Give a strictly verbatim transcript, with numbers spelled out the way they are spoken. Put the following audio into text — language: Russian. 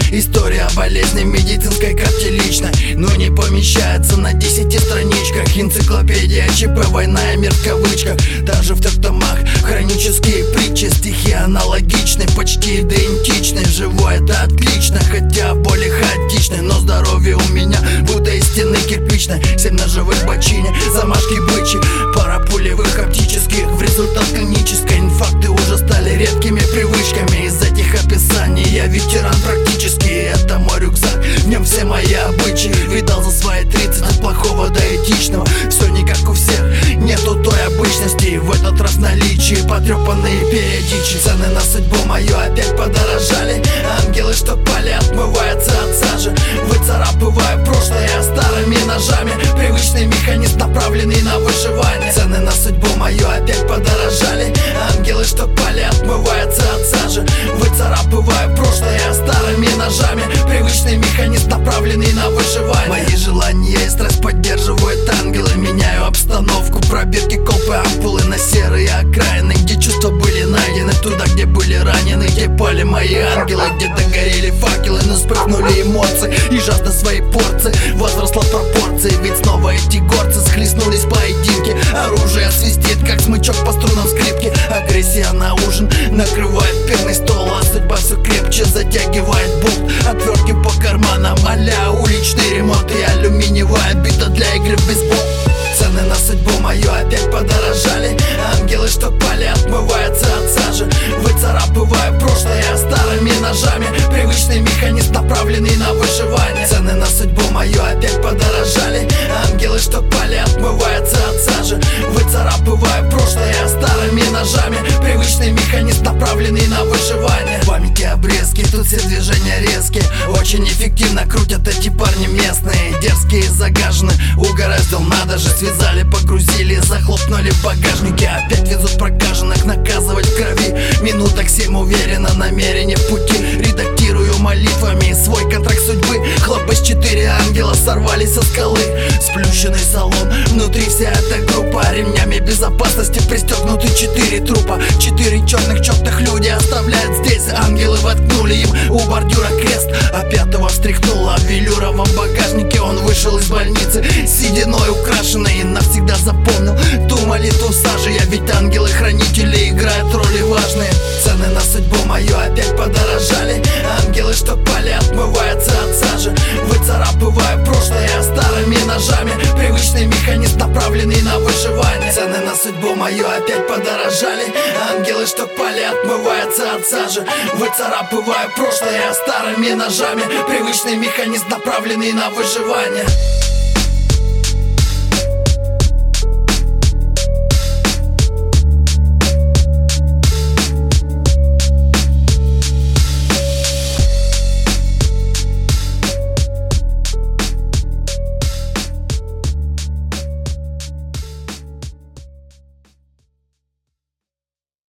История болезни в медицинской карте личной, но не помещается на десяти страничках. Энциклопедия ЧП, война и мир в кавычках. Даже в трех томах хронические притчи. Стихи аналогичны, почти идентичны. Живой это отлично, хотя более хаотичный. Но здоровье у меня будто из стены кирпичной. Семь ножевых в бочине, замашки бычьи, пара пулевых оптических. В результат клинической инфаркты уже стали редкими привычками. Из этих описаний я ветеран практически. Это мой рюкзак, в нем все мои обычаи. Видал за свои тридцать от плохого до этичного. Все не как у всех, нету той обычности. В этот раз наличие потрепанные периодичи. Цены на судьбу мою опять подорожали. Ангелы, что пали, отмываются от сажи. Выцарапывая прошлое старыми ножами. Привычный механизм, направленный на выживание. Цены на судьбу мою опять подорожали. Ангелы, что пали, отмываются от сажи. Выцарапывая прошлое старыми ножами. Привычный механизм, направленный на выживание. Мои желания и стресс поддерживают ангелы. Меняю обстановку, пробирки, копы, ампулы на серые окраины. Где чувства были найдены, туда, где были ранены. Где пали мои ангелы, где-то горели факелы. Но вспыхнули эмоции и жажда своей порции. Возросла пропорции, ведь снова эти горцы схлестнулись в поединке. Оружие свистит, как смычок по струнам скрипки. Агрессия на ужин накрывает пирный стол, а судьба все крепче затягивает болт. Отвертки по карманам а-ля уличный ремонт. И алюминиевая бита для игры в бейсбол. Цены на судьбу мою опять подорожали. Ангелы, что пали, отмываются от сажи. Выцарапывая прошлое старыми ножами. Привычный механизм, направленный на выживание. Цены на судьбу мою опять подорожали. Ангелы, что пали, отмываются от сажи. Выцарапывая прошлое старыми ножами. Привычный механизм, направленный на выживание. В памяти обрезки, тут все движения резкие. Очень эффективно крутят эти парни местные. Дерзкие, загажены, угораздил, надо же. Связали, погрузили, захлопнули в багажнике. Опять везут прокаженных, наказывать в крови. Минуток семь уверенно, намерение в пути. Редактирую молитвами свой контракт судьбы. Хлопыш, четыре ангела сорвались со скалы. Сплющенный салон, внутри вся эта группа. Ремнями безопасности пристегнуты четыре трупа. Четыре черных чертных люди оставляют здесь. Ангелы воткнули им у бордюра крест. А пятого встряхнуло в велюровом багажнике. Он вышел из больницы, сединой украшенный. И навсегда запомнил ту молитву сажи. Я ведь ангелы-хранители играют роли важные. Цены на судьбу мою опять подорожали. Ангелы, что пали, отмываются от сажи. Выцарапывая прошлое старыми ножами. Привычный механизм, направленный на выживание. Цены на судьбу мою опять подорожали. Ангелы, что пали, отмываются от сажи. Выцарапывая прошлое старыми ножами. Привычный механизм, направленный на выживание.